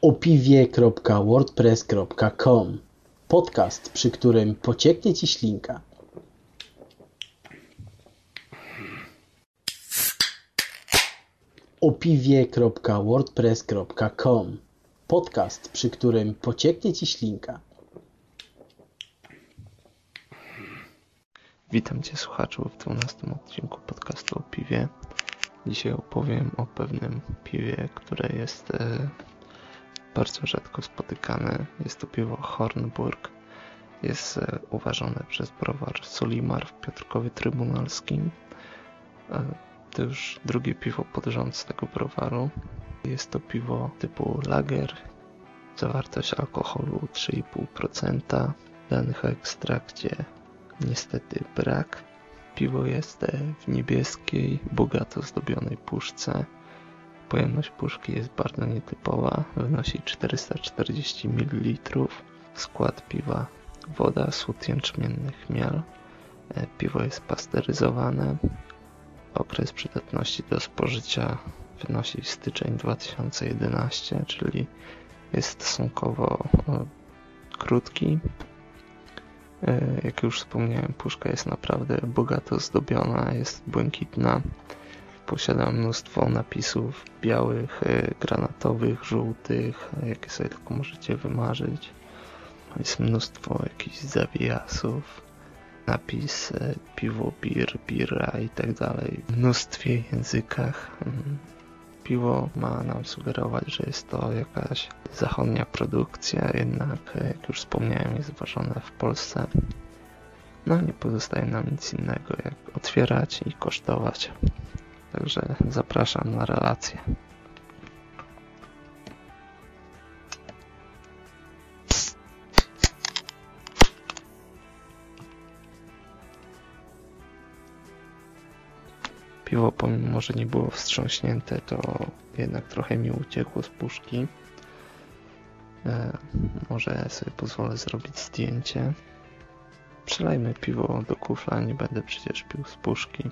opiwie.wordpress.com. Podcast, przy którym pocieknie Ci ślinka. opiwie.wordpress.com. Podcast, przy którym pocieknie Ci ślinka. Witam Cię, słuchaczu, w 12 odcinku podcastu o piwie. Dzisiaj opowiem o pewnym piwie, które jest bardzo rzadko spotykane. Jest to piwo Hornburg. Jest uważane przez browar Solimar w Piotrkowie Trybunalskim. To już drugie piwo pod rząd z tego browaru. Jest to piwo typu lager. Zawartość alkoholu 3,5%. Danych o ekstrakcie niestety brak. Piwo jest w niebieskiej, bogato zdobionej puszce. Pojemność puszki jest bardzo nietypowa, wynosi 440 ml. Skład piwa: woda, sód jęczmienny, chmiel. Piwo jest pasteryzowane. Okres przydatności do spożycia wynosi styczeń 2011, czyli jest stosunkowo krótki. Jak już wspomniałem, puszka jest naprawdę bogato zdobiona, jest błękitna. Posiada mnóstwo napisów białych, granatowych, żółtych, jakie sobie tylko możecie wymarzyć. Jest mnóstwo jakichś zawijasów, napis piwo, birra i tak dalej. W mnóstwie językach. Piwo ma nam sugerować, że jest to jakaś zachodnia produkcja, jednak jak już wspomniałem, jest ważone w Polsce. No nie pozostaje nam nic innego jak otwierać i kosztować. Także zapraszam na relację. Piwo, pomimo że nie było wstrząśnięte, to jednak trochę mi uciekło z puszki. Może sobie pozwolę zrobić zdjęcie. Przelejmy piwo do kufla, nie będę przecież pił z puszki.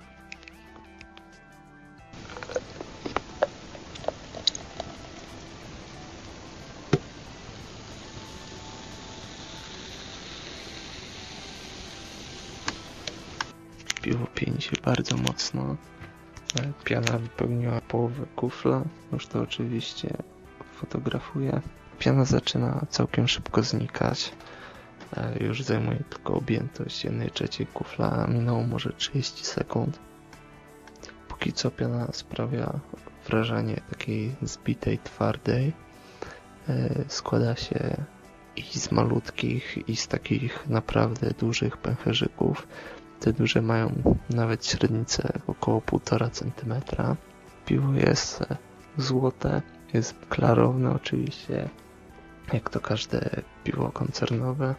Piwo pieni się bardzo mocno. Piana wypełniła połowę kufla. Już to oczywiście fotografuję. Piana zaczyna całkiem szybko znikać. Już zajmuje tylko objętość 1/3 kufla, a minęło może 30 sekund. Póki co piana sprawia wrażenie takiej zbitej, twardej. Składa się i z malutkich, i z takich naprawdę dużych pęcherzyków. Te duże mają nawet średnicę około 1,5 cm. Piwo jest złote, jest klarowne oczywiście, jak to każde piwo koncernowe.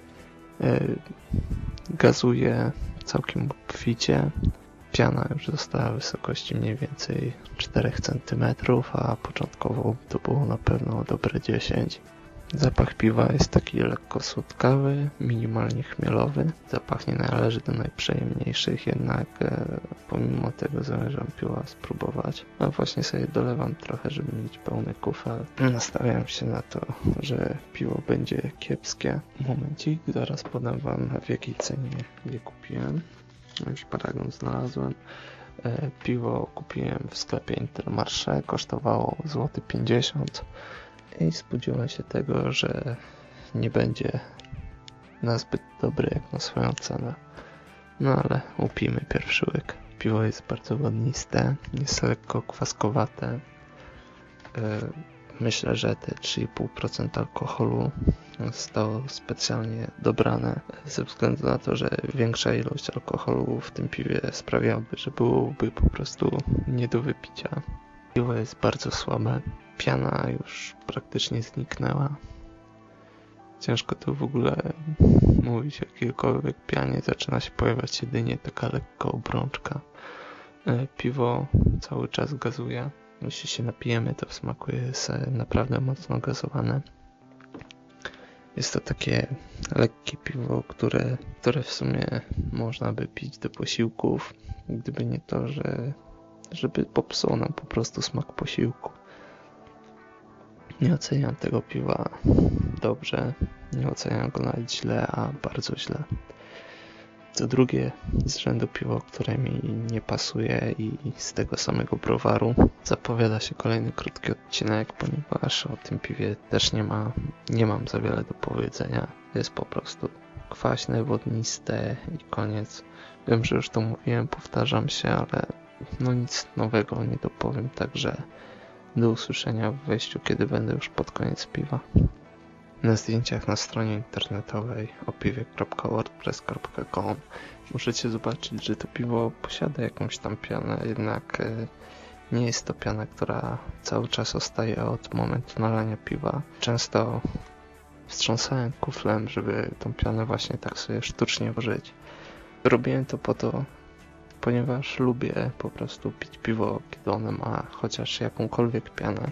Gazuje całkiem obficie. Piana już została wysokości mniej więcej 4 cm, a początkowo to było na pewno dobre 10 cm. Zapach piwa jest taki lekko słodkawy, minimalnie chmielowy. Zapach nie należy do najprzyjemniejszych, jednak pomimo tego zamierzam piwa spróbować. A właśnie sobie dolewam trochę, żeby mieć pełny kufel. Nastawiam się na to, że piwo będzie kiepskie. Momencik, zaraz podam wam, w jakiej cenie je kupiłem. Już paragon znalazłem. Piwo kupiłem w sklepie Intermarché, kosztowało złoty 50 zł. I spodziewałem się tego, że nie będzie na zbyt dobry jak na swoją cenę. No ale upijmy pierwszy łyk. Piwo jest bardzo wodniste, jest lekko kwaskowate. Myślę, że te 3,5% alkoholu zostało specjalnie dobrane ze względu na to, że większa ilość alkoholu w tym piwie sprawiałaby, że byłoby po prostu nie do wypicia. Piwo jest bardzo słabe. Piana już praktycznie zniknęła. Ciężko tu w ogóle mówić o jakiejkolwiek pianie. Zaczyna się pojawiać jedynie taka lekka obrączka. Piwo cały czas gazuje. Jeśli się napijemy, to w smaku jest naprawdę mocno gazowane. Jest to takie lekkie piwo, które w sumie można by pić do posiłków, gdyby nie to, żeby popsuło nam po prostu smak posiłku. Nie oceniam tego piwa dobrze, nie oceniam go nawet źle, a bardzo źle. To drugie z rzędu piwo, które mi nie pasuje i z tego samego browaru. Zapowiada się kolejny krótki odcinek, ponieważ o tym piwie też nie mam za wiele do powiedzenia. Jest po prostu kwaśne, wodniste i koniec. Wiem, że już to mówiłem, powtarzam się, ale nic nowego nie dopowiem, także do usłyszenia w wejściu, kiedy będę już pod koniec piwa. Na zdjęciach na stronie internetowej opiwie.wordpress.com możecie zobaczyć, że to piwo posiada jakąś tam pianę, jednak nie jest to piana, która cały czas ostaje od momentu nalania piwa. Często wstrząsałem kuflem, żeby tą pianę właśnie tak sobie sztucznie włożyć. Robiłem to po to, ponieważ lubię po prostu pić piwo, kiedy ono ma chociaż jakąkolwiek pianę.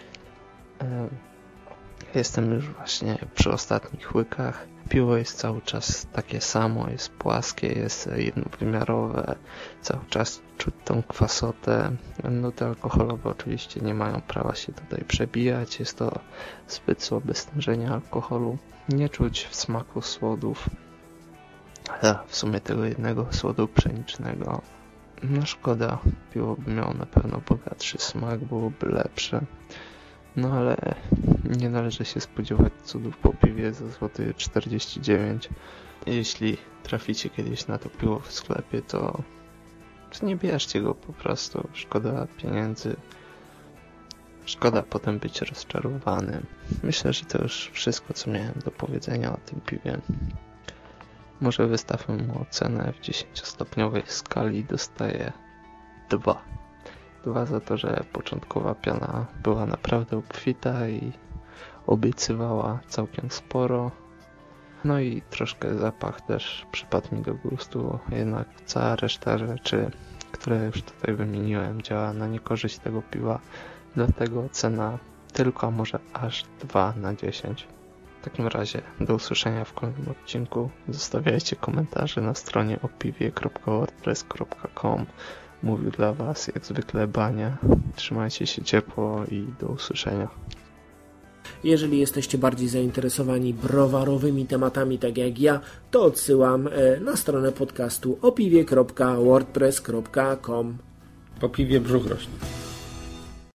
Jestem już właśnie przy ostatnich łykach. Piwo jest cały czas takie samo, jest płaskie, jest jednowymiarowe, cały czas czuć tą kwasotę. Nuty alkoholowe oczywiście nie mają prawa się tutaj przebijać, jest to zbyt słabe stężenie alkoholu. Nie czuć w smaku słodów, w sumie tego jednego słodu pszenicznego. No szkoda, piwo by miało na pewno bogatszy smak, byłoby lepsze. No ale nie należy się spodziewać cudów po piwie za złoty 49. Jeśli traficie kiedyś na to piwo w sklepie, to nie bierzcie go po prostu. Szkoda pieniędzy. Szkoda potem być rozczarowanym. Myślę, że to już wszystko, co miałem do powiedzenia o tym piwie. Może wystawię mu ocenę w 10-stopniowej skali, dostaję 2. 2 za to, że początkowa piana była naprawdę obfita i obiecywała całkiem sporo. No i troszkę zapach też przypadł mi do gustu, jednak cała reszta rzeczy, które już tutaj wymieniłem, działa na niekorzyść tego piwa. Dlatego cena tylko, a może aż 2 na 10. W takim razie do usłyszenia w kolejnym odcinku. Zostawiajcie komentarze na stronie opiwie.wordpress.com. Mówił dla Was jak zwykle Bania. Trzymajcie się ciepło i do usłyszenia. Jeżeli jesteście bardziej zainteresowani browarowymi tematami, tak jak ja, to odsyłam na stronę podcastu opiwie.wordpress.com. Po piwie brzuch rośnie.